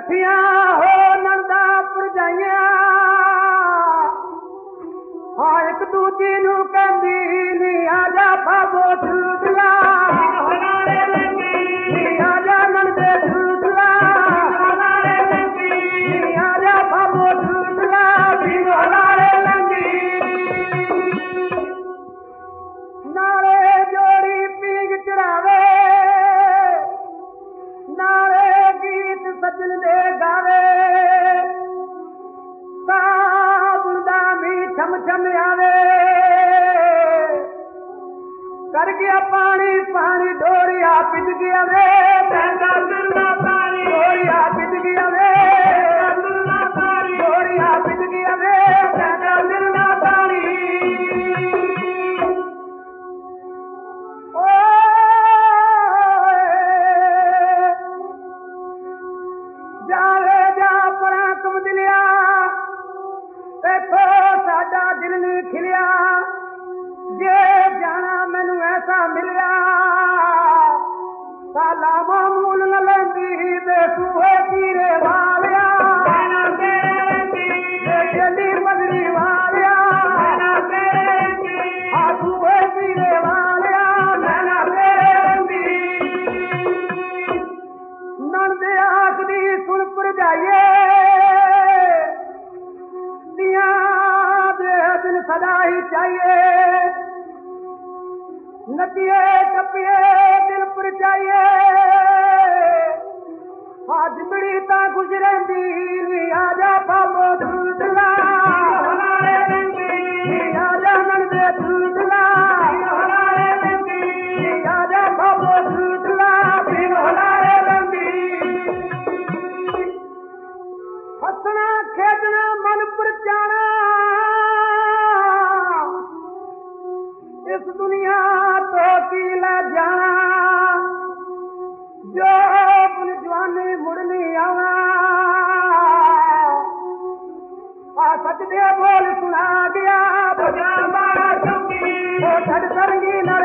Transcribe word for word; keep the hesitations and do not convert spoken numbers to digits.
कठिया हो नंदा भरजाइया हाँ एक दूजी नू कहंदी नी आजा बाबो झूठला नी आजा नंदे झूठला नी आजा बाबो झूठला भी नाले लंगी नाले जोड़ी पींग चढ़ावे नाले गीत सजन दे गावे बुंदा भी छम छम आवे कर गया पानी पानी डोरिया पिज गया वे डोरिया पिज गया वे डोरिया पिज गया वे मिलना पानी जावे जा परा कम दिलिया देखो साडा दिल नहीं खिलिया जे जाना मैनू ऐसा मिलिया साला मामूल न लेंदी बेसूहे तीरे वालिया चली मदरी वालिया सूहे तीरे वालिया नैना तेरे रंगी नंद आखदी सुन भरजाइए दिन सदा ही चाहिए नचिए टपिए दिल पर चाहिए आज बड़ी ता खुश रही आजा बाबो झूठला आजा नंदे झूठला आजा बाबो झूठला भी नाले लंगी हसना खेडना मन पर जाना इस दुनिया तो की ले जाना जो अपनी जवानी मुड़नी आना आ सच दे बोल सुना गया वो छड़ सरंगी ना